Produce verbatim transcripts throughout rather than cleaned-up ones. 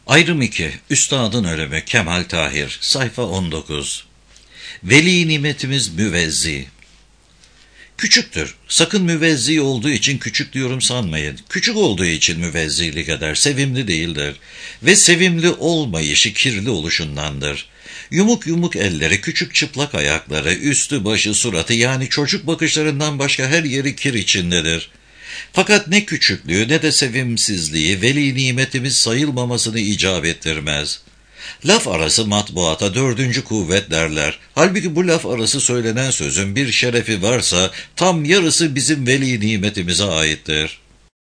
Ayrım iki. Üstadın ölümü. Kemal Tahir. Sayfa on dokuz. Veli nimetimiz müvezzi. Küçüktür. Sakın müvezzi olduğu için küçük diyorum sanmayın. Küçük olduğu için müvezzilik eder. Sevimli değildir. Ve sevimli olmayışı kirli oluşundandır. Yumuk yumuk elleri, küçük çıplak ayakları, üstü başı suratı yani çocuk bakışlarından başka her yeri kir içindedir. Fakat ne küçüklüğü ne de sevimsizliği veli nimetimiz sayılmamasını icap ettirmez. Laf arası matbuata dördüncü kuvvet derler. Halbuki bu laf arası söylenen sözün bir şerefi varsa tam yarısı bizim veli nimetimize aittir.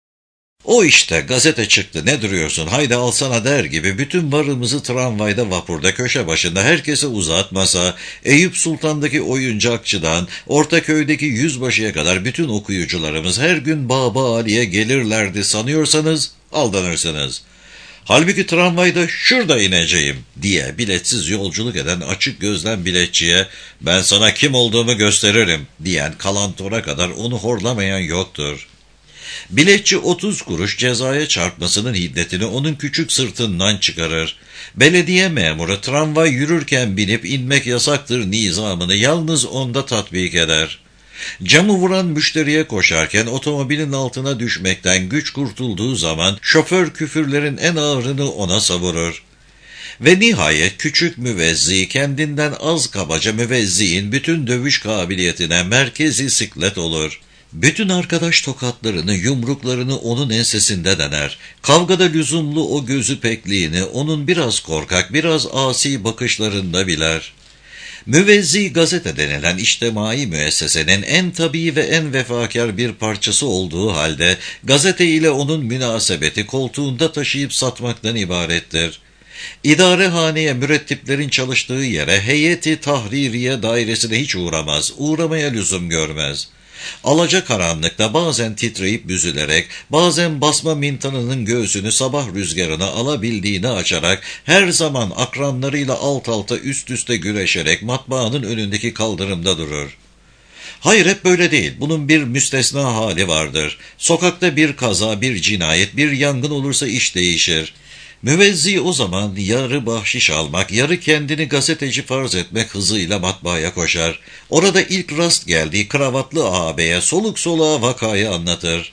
O işte gazete çıktı ne duruyorsun haydi alsana der gibi bütün varımızı tramvayda vapurda köşe başında herkese uzatmasa Eyüp Sultan'daki oyuncakçıdan Ortaköy'deki yüzbaşıya kadar bütün okuyucularımız her gün Baba Ali'ye gelirlerdi sanıyorsanız aldanırsınız. Halbuki tramvayda şurada ineceğim diye biletsiz yolculuk eden açık gözlem biletçiye ben sana kim olduğumu gösteririm diyen kalantora kadar onu horlamayan yoktur. Biletçi otuz kuruş cezaya çarpmasının hiddetini onun küçük sırtından çıkarır. Belediye memuru tramvay yürürken binip inmek yasaktır nizamını yalnız onda tatbik eder. Camı vuran müşteriye koşarken otomobilin altına düşmekten güç kurtulduğu zaman şoför küfürlerin en ağırını ona savurur. Ve nihayet küçük müvezzi kendinden az kabaca müvezziğin bütün dövüş kabiliyetine merkezi siklet olur. Bütün arkadaş tokatlarını, yumruklarını onun ensesinde dener. Kavgada lüzumlu o gözü pekliğini onun biraz korkak, biraz asi bakışlarında biler. Müvezzi gazete denilen içtimai müessesenin en tabii ve en vefakar bir parçası olduğu halde gazete ile onun münasebeti koltuğunda taşıyıp satmaktan ibarettir. İdarehaneye mürettiplerin çalıştığı yere heyeti tahririye dairesine hiç uğramaz, uğramaya lüzum görmez. Alacakaranlıkta bazen titreyip büzülerek, bazen basma mintanının göğsünü sabah rüzgarına alabildiğini açarak, her zaman akranlarıyla alt alta üst üste güreşerek matbaanın önündeki kaldırımda durur. Hayır hep böyle değil, bunun bir müstesna hali vardır. Sokakta bir kaza, bir cinayet, bir yangın olursa iş değişir. Müvezzi o zaman yarı bahşiş almak, yarı kendini gazeteci farz etmek hızıyla matbaaya koşar. Orada ilk rast geldiği kravatlı ağabeye soluk soluğa vakayı anlatır.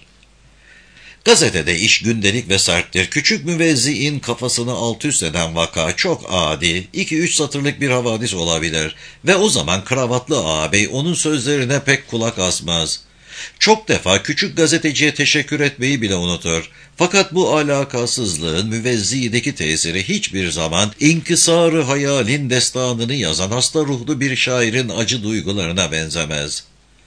Gazetede iş gündelik ve serttir. Küçük müvezziğin kafasını alt üst eden vaka çok adi, iki üç satırlık bir havadis olabilir. Ve o zaman kravatlı ağabey onun sözlerine pek kulak asmaz. Çok defa küçük gazeteciye teşekkür etmeyi bile unutur. Fakat bu alakasızlığın müvezzideki tesiri hiçbir zaman inkisar-ı hayalin destanını yazan hasta ruhlu bir şairin acı duygularına benzemez.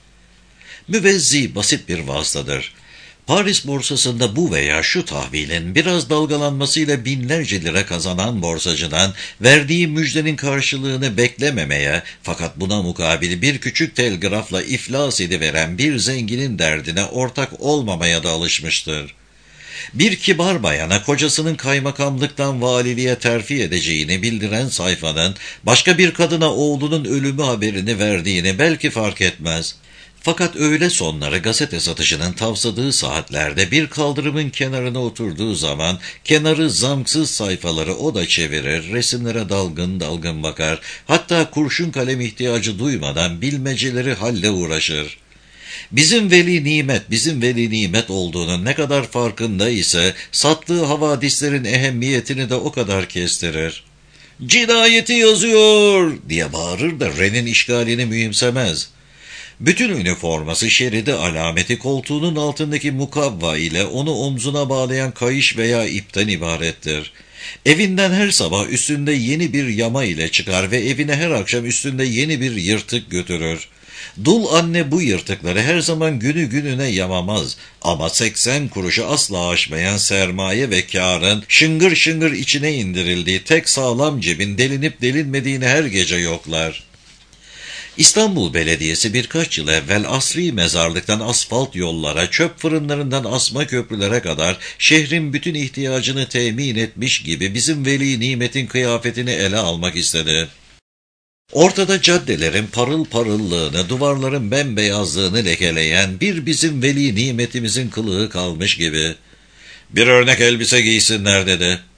Müvezzi basit bir vasıtadır. Paris borsasında bu veya şu tahvilin biraz dalgalanmasıyla binlerce lira kazanan borsacıdan verdiği müjdenin karşılığını beklememeye fakat buna mukabil bir küçük telgrafla iflas ediveren bir zenginin derdine ortak olmamaya da alışmıştır. Bir kibar bayana kocasının kaymakamlıktan valiliğe terfi edeceğini bildiren sayfanın başka bir kadına oğlunun ölümü haberini verdiğini belki fark etmez. Fakat öğle sonları gazete satışının tavsadığı saatlerde bir kaldırımın kenarına oturduğu zaman kenarı zamksız sayfaları o da çevirir, resimlere dalgın dalgın bakar, hatta kurşun kalem ihtiyacı duymadan bilmeceleri halle uğraşır. Bizim veli nimet, bizim veli nimet olduğunun ne kadar farkında ise sattığı havadislerin ehemmiyetini de o kadar kestirir. "Cinayeti yazıyor!" diye bağırır da Ren'in işgalini mühimsemez. Bütün üniforması, şeridi, alameti koltuğunun altındaki mukavva ile onu omzuna bağlayan kayış veya ipten ibarettir. Evinden her sabah üstünde yeni bir yama ile çıkar ve evine her akşam üstünde yeni bir yırtık götürür. Dul anne bu yırtıkları her zaman günü gününe yamamaz ama seksen kuruşu asla aşmayan sermaye ve kârın şıngır şıngır içine indirildiği tek sağlam cebin delinip delinmediğini her gece yoklar. İstanbul Belediyesi birkaç yıl evvel asri mezarlıktan asfalt yollara, çöp fırınlarından asma köprülere kadar şehrin bütün ihtiyacını temin etmiş gibi bizim veli nimetin kıyafetini ele almak istedi. Ortada caddelerin parıl parıllığını, duvarların bembeyazlığını lekeleyen bir bizim veli nimetimizin kılığı kalmış gibi. "Bir örnek elbise giysinler" dedi.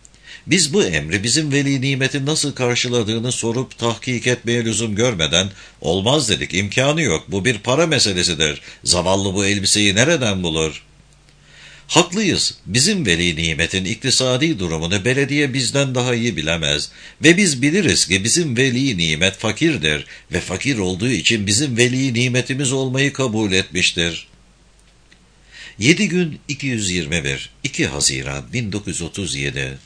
Biz bu emri bizim veli nimetin nasıl karşıladığını sorup tahkik etmeye lüzum görmeden olmaz dedik, imkanı yok, bu bir para meselesidir, zavallı bu elbiseyi nereden bulur? Haklıyız, bizim veli nimetin iktisadi durumunu belediye bizden daha iyi bilemez ve biz biliriz ki bizim veli nimet fakirdir ve fakir olduğu için bizim veli nimetimiz olmayı kabul etmiştir. yedi gün iki yüz yirmi bir iki Haziran bin dokuz yüz otuz yedi.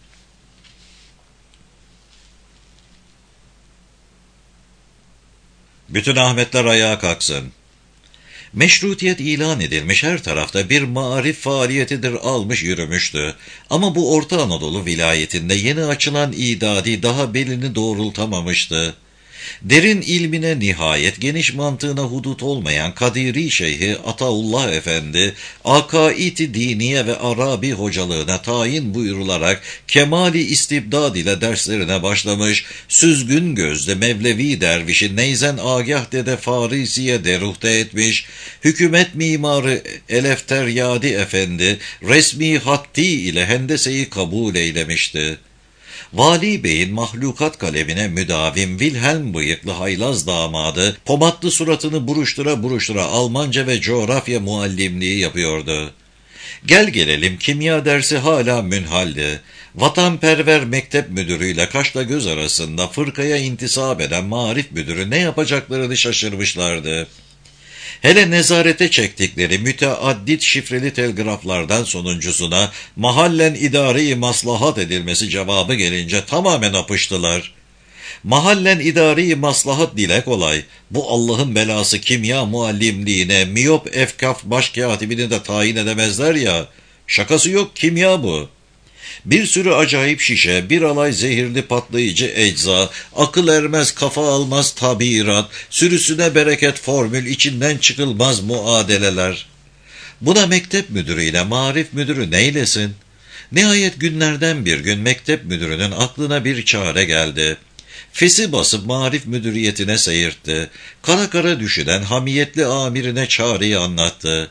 Bütün Ahmetler ayağa kalksın. Meşrutiyet ilan edilmiş, her tarafta bir marif faaliyetidir almış yürümüştü. Ama bu Orta Anadolu vilayetinde yeni açılan idadi daha belini doğrultamamıştı. Derin ilmine nihayet, geniş mantığına hudut olmayan Kadiri Şeyhi Ataullah Efendi, akaid-i diniye ve Arabi hocalığına tayin buyurularak kemali istibdad ile derslerine başlamış, süzgün gözlü Mevlevi dervişi Neyzen Agah Dede Farisi'ye deruhte etmiş, hükümet mimarı Elefteryadi Efendi resmi hatti ile hendeseyi kabul eylemişti. Vali Bey'in mahlukat kalemine müdavim Wilhelm bıyıklı haylaz damadı, pomatlı suratını buruştura buruştura Almanca ve coğrafya muallimliği yapıyordu. Gel gelelim kimya dersi hala münhaldi. Vatanperver mektep müdürüyle kaşla göz arasında fırkaya intisap eden marif müdürü ne yapacaklarını şaşırmışlardı. Hele nezarete çektikleri müteaddit şifreli telgraflardan sonuncusuna mahallen idari maslahat edilmesi cevabı gelince tamamen apıştılar. Mahallen idari maslahat dile kolay. Bu Allah'ın belası kimya muallimliğine miyop efkaf başkatibini de tayin edemezler ya. Şakası yok, kimya bu. Bir sürü acayip şişe, bir alay zehirli patlayıcı ecza, akıl ermez kafa almaz tabirat, sürüsüne bereket formül, içinden çıkılmaz muadeleler. Buna mektep müdürüyle marif müdürü neylesin? Nihayet günlerden bir gün mektep müdürünün aklına bir çare geldi. Fesi basıp marif müdüriyetine seyirtti. Kara kara düşünen hamiyetli amirine çareyi anlattı.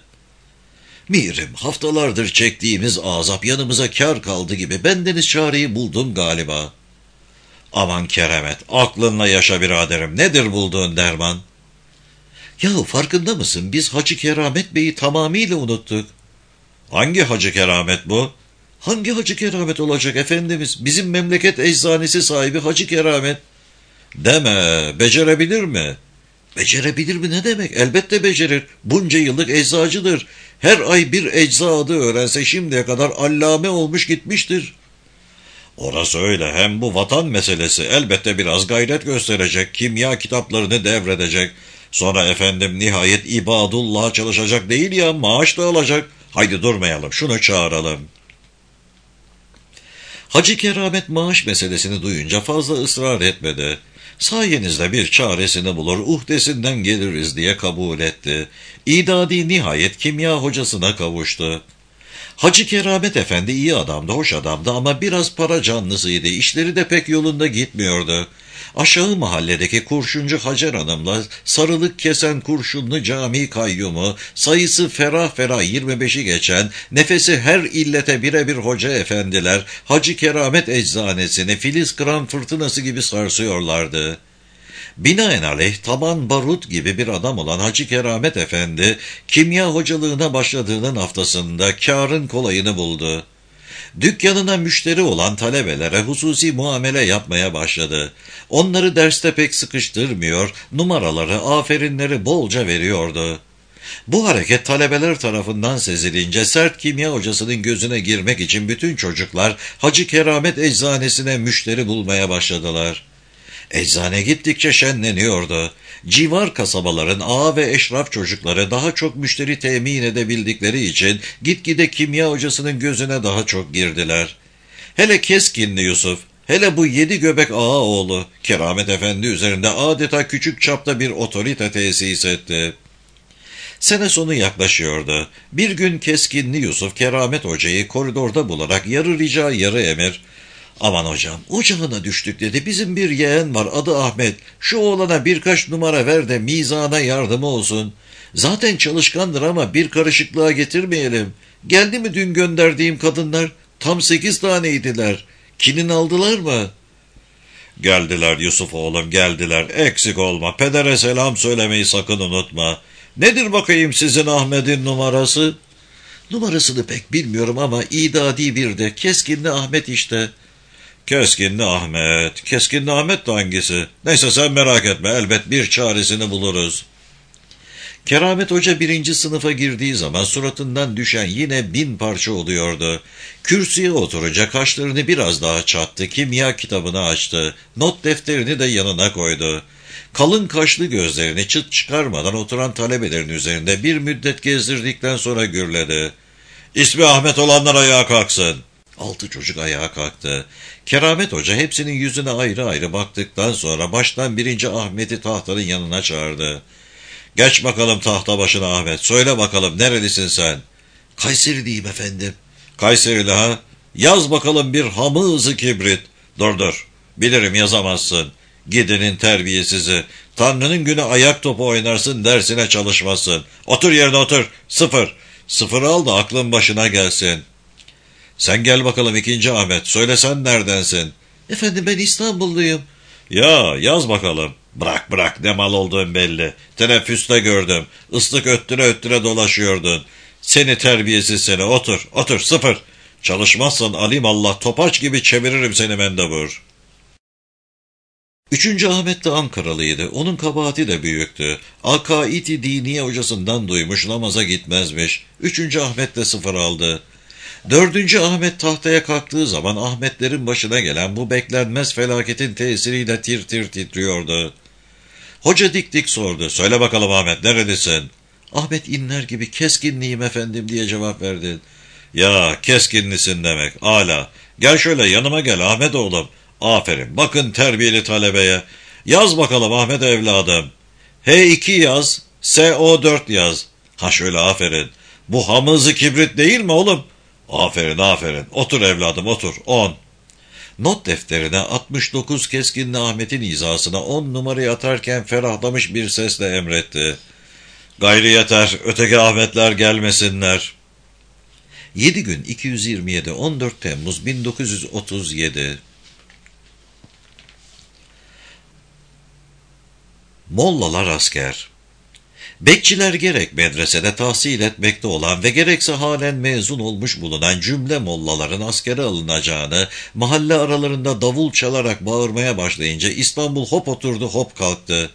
Mirim, haftalardır çektiğimiz azap yanımıza kâr kaldı gibi bendeniz çareyi buldum galiba. Aman keremet, aklınla yaşa biraderim, nedir bulduğun derman? Yahu farkında mısın, biz Hacı Keramet Bey'i tamamıyla unuttuk. Hangi Hacı Keramet bu? Hangi Hacı Keramet olacak efendimiz? Bizim memleket eczanesi sahibi Hacı Keramet. Deme, becerebilir mi? Becerebilir mi ne demek? Elbette becerir. Bunca yıllık eczacıdır. Her ay bir ecza adı öğrense şimdiye kadar allame olmuş gitmiştir. Orası öyle. Hem bu vatan meselesi, elbette biraz gayret gösterecek. Kimya kitaplarını devredecek. Sonra efendim nihayet ibadullah'a çalışacak değil ya, maaş da alacak. Haydi durmayalım, şunu çağıralım. Hacı Keramet maaş meselesini duyunca fazla ısrar etmedi. Sayenizde bir çaresini bulur, uhdesinden geliriz diye kabul etti. İdadi nihayet kimya hocasına kavuştu. Hacı Keramet Efendi iyi adamdı, hoş adamdı ama biraz para canlısıydı, işleri de pek yolunda gitmiyordu. Aşağı mahalledeki kurşuncu Hacer Hanım'la sarılık kesen kurşunlu cami kayyumu, sayısı ferah ferah yirmi beşi geçen, nefesi her illete birebir hoca efendiler, Hacı Keramet eczanesini filiz kıran fırtınası gibi sarsıyorlardı. Binaenaleyh taban barut gibi bir adam olan Hacı Keramet Efendi, kimya hocalığına başladığının haftasında kârın kolayını buldu. Dükkanına müşteri olan talebelere hususi muamele yapmaya başladı. Onları derste pek sıkıştırmıyor, numaraları, aferinleri bolca veriyordu. Bu hareket talebeler tarafından sezilince sert kimya hocasının gözüne girmek için bütün çocuklar Hacı Keramet eczanesine müşteri bulmaya başladılar. Eczane gittikçe şenleniyordu. Civar kasabaların ağa ve eşraf çocukları daha çok müşteri temin edebildikleri için gitgide kimya hocasının gözüne daha çok girdiler. Hele Keskinli Yusuf, hele bu yedi göbek ağa oğlu, Keramet Efendi üzerinde adeta küçük çapta bir otorite tesis etti. Sene sonu yaklaşıyordu. Bir gün Keskinli Yusuf Keramet Hoca'yı koridorda bularak yarı rica yarı emir, "Aman hocam, ocağına düştük" dedi. "Bizim bir yeğen var, adı Ahmet. Şu oğlana birkaç numara ver de mizana yardımı olsun. Zaten çalışkandır ama bir karışıklığa getirmeyelim. Geldi mi dün gönderdiğim kadınlar? Tam sekiz taneydiler. Kinin aldılar mı? Geldiler Yusuf oğlum, geldiler. Eksik olma. Pedere selam söylemeyi sakın unutma. Nedir bakayım sizin Ahmet'in numarası? Numarasını pek bilmiyorum ama idadi bir de Keskinli Ahmet işte. Keskinli Ahmet. Keskinli Ahmet de hangisi? Neyse sen merak etme, elbet bir çaresini buluruz. Keramet Hoca birinci sınıfa girdiği zaman suratından düşen yine bin parça oluyordu. Kürsüye oturunca kaşlarını biraz daha çattı, kimya kitabını açtı, not defterini de yanına koydu. Kalın kaşlı gözlerini çıt çıkarmadan oturan talebelerin üzerinde bir müddet gezdirdikten sonra gürledi. İsmi Ahmet olanlar ayağa kalksın. Altı çocuk ayağa kalktı. Keramet Hoca hepsinin yüzüne ayrı ayrı baktıktan sonra baştan birinci Ahmet'i tahtanın yanına çağırdı. Geç bakalım tahta başına Ahmet. Söyle bakalım, nerelisin sen? Kayseriliyim efendim. Kayserili ha? Yaz bakalım bir hamı-ızı kibrit. Dur dur. Bilirim yazamazsın. Gidenin terbiyesizi. Tanrı'nın günü ayak topu oynarsın, dersine çalışmazsın. Otur yerine otur. Sıfır. Sıfır al da aklın başına gelsin. Sen gel bakalım ikinci Ahmet. Söyle sen neredensin? Efendim ben İstanbulluyum. Ya yaz bakalım. Bırak bırak, ne mal olduğun belli. Teneffüste gördüm. Islık öttüre öttüre dolaşıyordun. Seni terbiyesiz seni. Otur otur sıfır. Çalışmazsan alim Allah topaç gibi çeviririm seni mendebur. Üçüncü Ahmet de Ankaralıydı. Onun kabahati de büyüktü. Akaid-i diniye hocasından duymuş, namaza gitmezmiş. Üçüncü Ahmet de sıfır aldı. Dördüncü Ahmet tahtaya kalktığı zaman Ahmetlerin başına gelen bu beklenmez felaketin tesiriyle tir tir titriyordu. Hoca dik dik sordu. Söyle bakalım Ahmet, nerelisin? Ahmet inler gibi keskinliyim efendim diye cevap verdi. Ya keskinlisin demek. Âlâ. Gel şöyle yanıma gel Ahmet oğlum. Aferin. Bakın terbiyeli talebeye. Yaz bakalım Ahmet evladım. H iki yaz. S O dört yaz. Ha şöyle aferin. Bu hamızı kibrit değil mi oğlum? Aferin aferin. Otur evladım otur. on. Not defterine altmış dokuz Keskinli Ahmet'in hizasına on numarayı atarken ferahlamış bir sesle emretti. Gayrı yeter, öteki Ahmetler gelmesinler. yedi gün iki yüz yirmi yedi on dört Temmuz bin dokuz yüz otuz yedi. Mollalar asker. Bekçiler gerek medresede tahsil etmekte olan ve gerekse halen mezun olmuş bulunan cümle mollaların askere alınacağını mahalle aralarında davul çalarak bağırmaya başlayınca İstanbul hop oturdu hop kalktı.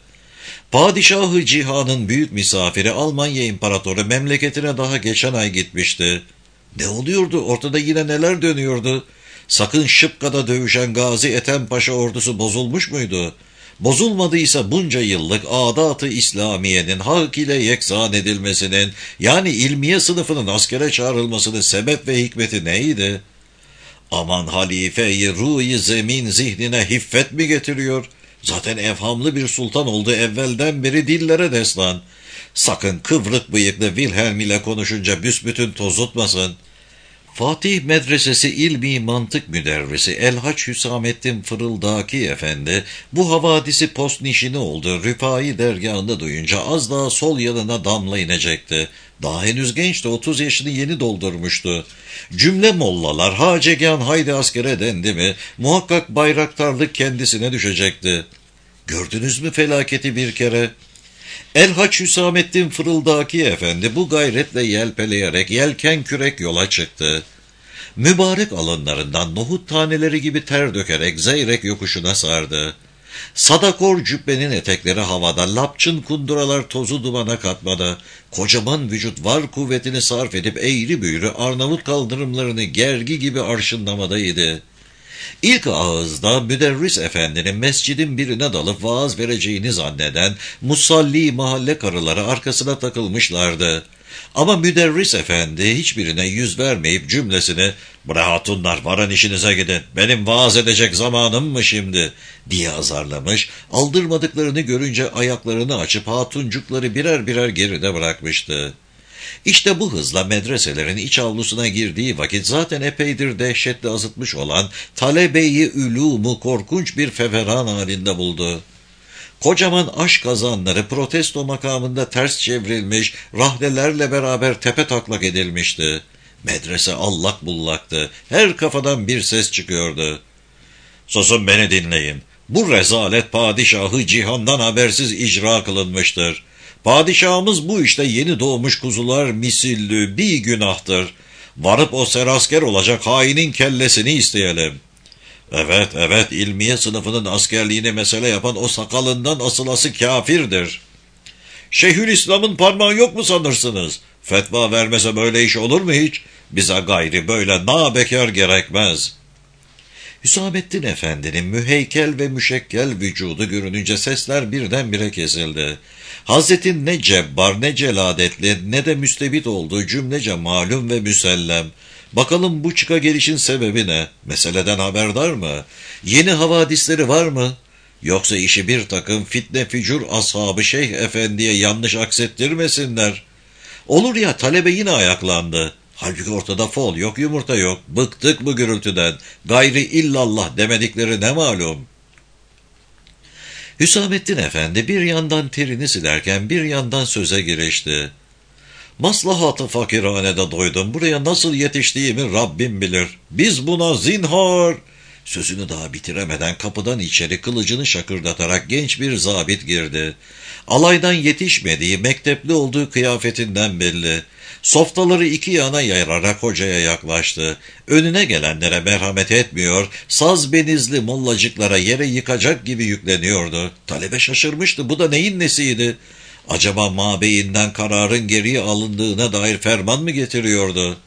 Padişahı cihanın büyük misafiri Almanya İmparatoru memleketine daha geçen ay gitmişti. Ne oluyordu? Ortada yine neler dönüyordu? Sakın Şıpka'da dövüşen Gazi Ethem Paşa ordusu bozulmuş muydu? Bozulmadıysa bunca yıllık adat-ı İslamiye'nin hak ile yeksan edilmesinin, yani ilmiye sınıfının askere çağrılmasının sebep ve hikmeti neydi? Aman halife-i ruh-i zemin zihnine hiffet mi getiriyor? Zaten evhamlı bir sultan oldu evvelden beri dillere destan. Sakın kıvrık bıyıklı Wilhelm ile konuşunca büsbütün tozutmasın. Fatih Medresesi İlmi Mantık Müderrisi Elhaç Hüsamettin Fırıldaki Efendi bu havadisi postnişini oldu. Rüfai dergahında duyunca az daha sol yanına damla inecekti. Daha henüz gençti, otuz yaşını yeni doldurmuştu. Cümle mollalar hacegan haydi askere dendi mi muhakkak bayraktarlık kendisine düşecekti. Gördünüz mü felaketi bir kere? Elhaç Hüsamettin Fırıldaki Efendi bu gayretle yelpeleyerek yelken kürek yola çıktı. Mübarek alınlarından nohut taneleri gibi ter dökerek Zeyrek yokuşuna sardı. Sadakor cübbenin etekleri havada, lapçın kunduralar tozu dumana katmada, kocaman vücut var kuvvetini sarf edip eğri büğrü Arnavut kaldırımlarını gergi gibi arşınlamadaydı. İlk ağızda müderris efendinin mescidin birine dalıp vaaz vereceğini zanneden musalli mahalle karıları arkasına takılmışlardı. Ama müderris efendi hiçbirine yüz vermeyip cümlesini "Bre hatunlar, varın işinize gidin, benim vaaz edecek zamanım mı şimdi?" diye azarlamış, aldırmadıklarını görünce ayaklarını açıp hatuncukları birer birer geride bırakmıştı. İşte bu hızla medreselerin iç avlusuna girdiği vakit zaten epeydir dehşetle azıtmış olan talebe-i ülûmu korkunç bir feveran halinde buldu. Kocaman aş kazanları protesto makamında ters çevrilmiş, rahlelerle beraber tepe taklak edilmişti. Medrese allak bullaktı, her kafadan bir ses çıkıyordu. Susun, beni dinleyin. Bu rezalet padişahı cihandan habersiz icra kılınmıştır. Padişahımız bu işte yeni doğmuş kuzular misillü bir günahtır. Varıp o serasker olacak hainin kellesini isteyelim. Evet, evet, ilmiye sınıfının askerliğine mesele yapan o sakalından asılası kafirdir. Şeyhülislam'ın parmağı yok mu sanırsınız? Fetva vermese böyle iş olur mu hiç? Bize gayri böyle nabekar gerekmez. Hüsamettin Efendi'nin müheykel ve müşekkel vücudu görününce sesler birdenbire kesildi. Hazretin ne cebbar, ne celadetli, ne de müstebit olduğu cümlece malum ve müsellem. Bakalım bu çıka gelişin sebebi ne? Meseleden haberdar mı? Yeni havadisleri var mı? Yoksa işi bir takım fitne fücur ashabı Şeyh Efendi'ye yanlış aksettirmesinler. Olur ya, talebe yine ayaklandı. Halbuki ortada fol yok, yumurta yok. Bıktık bu gürültüden. Gayri illallah demedikleri ne malum? Hüsamettin Efendi bir yandan terini silerken bir yandan söze girişti. Maslahat-ı fakirhanede doydum. Buraya nasıl yetiştiğimi Rabbim bilir. Biz buna zinhar... Sözünü daha bitiremeden kapıdan içeri kılıcını şakırdatarak genç bir zabit girdi. Alaydan yetişmediği, mektepli olduğu kıyafetinden belli. Softaları iki yana yayarak hocaya yaklaştı. Önüne gelenlere merhamet etmiyor, saz benizli mollacıklara yere yıkacak gibi yükleniyordu. Talebe şaşırmıştı, bu da neyin nesiydi? Acaba mabeyinden kararın geriye alındığına dair ferman mı getiriyordu?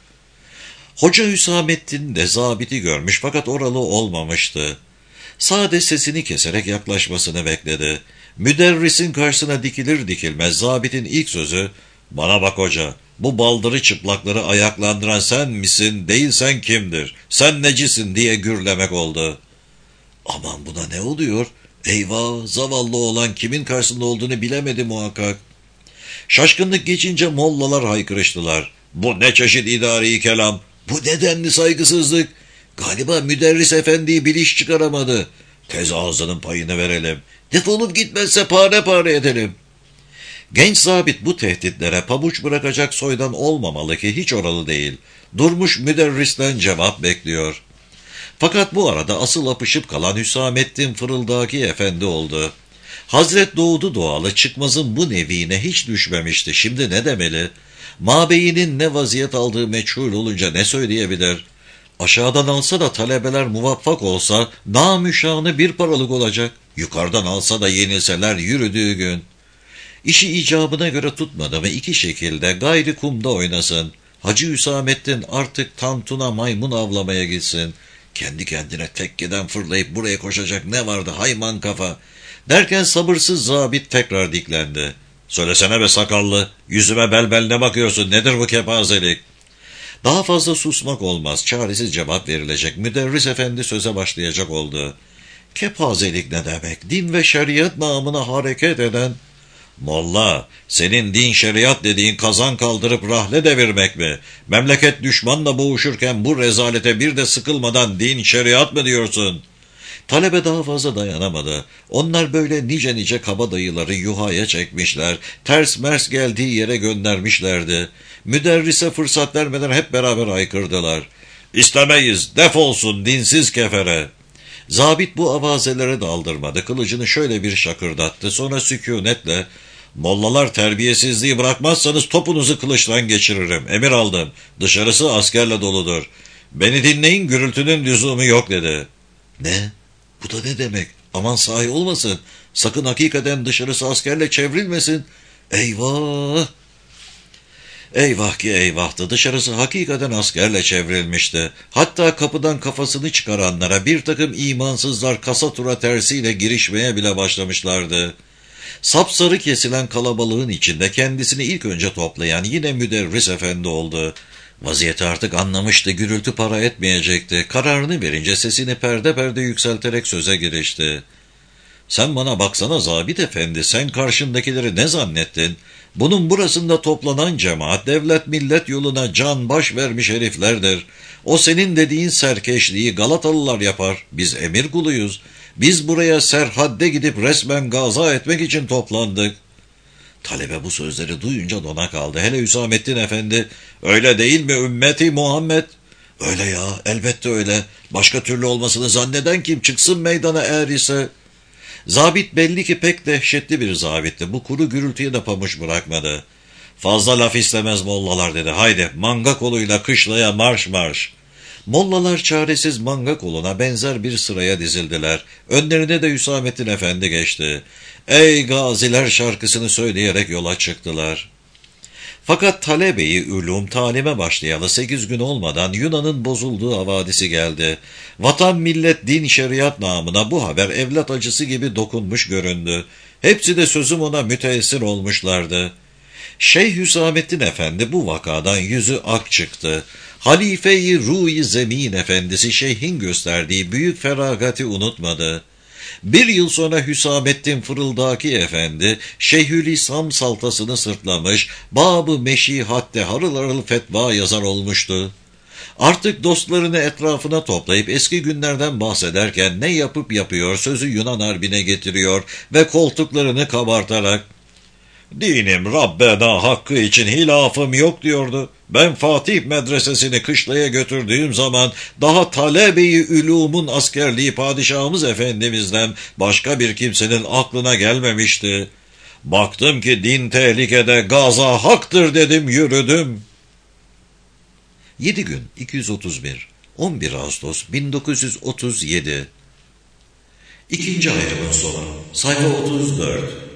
Hoca Hüsamettin de zabiti görmüş fakat oralı olmamıştı. Sade sesini keserek yaklaşmasını bekledi. Müderrisin karşısına dikilir dikilmez zabitin ilk sözü, "Bana bak hoca, bu baldırı çıplakları ayaklandıran sen misin, değilsen kimdir? Sen necisin?" diye gürlemek oldu. Aman, buna ne oluyor? Eyvah, zavallı olan kimin karşısında olduğunu bilemedi muhakkak. Şaşkınlık geçince mollalar haykırıştılar. "Bu ne çeşit idari kelam? Bu nedenli saygısızlık? Galiba müderris efendiyi bir iş çıkaramadı. Tez ağzının payını verelim. Defolup gitmezse pare pare edelim." Genç zabit bu tehditlere pabuç bırakacak soydan olmamalı ki hiç oralı değil. Durmuş müderristen cevap bekliyor. Fakat bu arada asıl apışıp kalan Hüsamettin Fırıldaki Efendi oldu. Hazret doğdu doğalı çıkmazın bu neviine hiç düşmemişti. Şimdi ne demeli? Mabeyinin ne vaziyet aldığı meçhul olunca ne söyleyebilir? Aşağıdan alsa da talebeler muvaffak olsa namüşanı bir paralık olacak. Yukarıdan alsa da yenilseler yürüdüğü gün. İşi icabına göre tutmadı ve iki şekilde gayri kumda oynasın. Hacı Hüsamettin artık tantuna maymun avlamaya gitsin. Kendi kendine tekkeden fırlayıp buraya koşacak ne vardı hayman kafa. Derken sabırsız zabit tekrar diklendi. "Söylesene be sakallı, yüzüme bel bel ne bakıyorsun, nedir bu kepazelik?" Daha fazla susmak olmaz, çaresiz cevap verilecek. Müderris efendi söze başlayacak oldu. "Kepazelik ne demek? Din ve şeriat namına hareket eden..." "Molla, senin din şeriat dediğin kazan kaldırıp rahle devirmek mi? Memleket düşmanla boğuşurken bu rezalete bir de sıkılmadan din şeriat mı diyorsun?" Talebe daha fazla dayanamadı. Onlar böyle nice nice kabadayıları yuhaya çekmişler, ters mers geldiği yere göndermişlerdi. Müderrise fırsat vermeden hep beraber haykırdılar. "İstemeyiz, defolsun dinsiz kefere!" Zabit bu avazelere daldırmadı, kılıcını şöyle bir şakırdattı, sonra sükunetle, "Mollalar terbiyesizliği bırakmazsanız topunuzu kılıçtan geçiririm, emir aldım, dışarısı askerle doludur. Beni dinleyin, gürültünün lüzumu yok" dedi. "Ne? Bu da ne demek? Aman sahi olmasın. Sakın hakikaten dışarısı askerle çevrilmesin. Eyvah!" Eyvah ki eyvahtı. Dışarısı hakikaten askerle çevrilmişti. Hatta kapıdan kafasını çıkaranlara bir takım imansızlar kasatura tersiyle girişmeye bile başlamışlardı. Sapsarı kesilen kalabalığın içinde kendisini ilk önce toplayan yine müderris efendi oldu. Vaziyeti artık anlamıştı, gürültü para etmeyecekti. Kararını verince sesini perde perde yükselterek söze girişti. "Sen bana baksana zabit efendi, sen karşındakileri ne zannettin? Bunun burasında toplanan cemaat, devlet millet yoluna can baş vermiş heriflerdir. O senin dediğin serkeşliği Galatalılar yapar, biz emir kuluyuz. Biz buraya serhadde gidip resmen gaza etmek için toplandık." Talebe bu sözleri duyunca dona kaldı. Hele Hüsamettin Efendi, "Öyle değil mi ümmeti Muhammed? Öyle ya, elbette öyle. Başka türlü olmasını zanneden kim? Çıksın meydana eğer ise. Zabit belli ki pek dehşetli bir zabitti. Bu kuru gürültüye de pamuç bırakmadı. Fazla laf istemez mollalar dedi. Haydi manga koluyla kışlaya marş marş. Mollalar çaresiz manga koluna benzer bir sıraya dizildiler. Önlerine de Hüsamettin Efendi geçti. Ey gaziler şarkısını söyleyerek yola çıktılar. Fakat talebe-i ulûm talime başlayalı sekiz gün olmadan Yunan'ın bozulduğu havadisi geldi. Vatan, millet, din, şeriat namına bu haber evlat acısı gibi dokunmuş göründü. Hepsi de sözüm ona müteessir olmuşlardı. Şeyh Hüsamettin Efendi bu vakadan yüzü ak çıktı. Halife-i Ruh-i Zemin Efendisi şeyhin gösterdiği büyük feragati unutmadı. Bir yıl sonra Hüsamettin Fırıldaki Efendi, Şeyhülislam saltasını sırtlamış, Bab-ı Meşihat'te harıl harıl fetva yazar olmuştu. Artık dostlarını etrafına toplayıp eski günlerden bahsederken ne yapıp yapıyor sözü Yunan harbine getiriyor ve koltuklarını kabartarak, "Dinim Rabbena hakkı için hilafım yok" diyordu. Ben Fatih medresesini kışlaya götürdüğüm zaman daha talebe-i ulûmun askerliği padişahımız efendimizden başka bir kimsenin aklına gelmemişti. Baktım ki din tehlikede, gaza haktır dedim, yürüdüm. yedi gün iki yüz otuz bir on bir Ağustos bin dokuz yüz otuz yedi. İkinci ayrımın sonu. Sayfa otuz dört.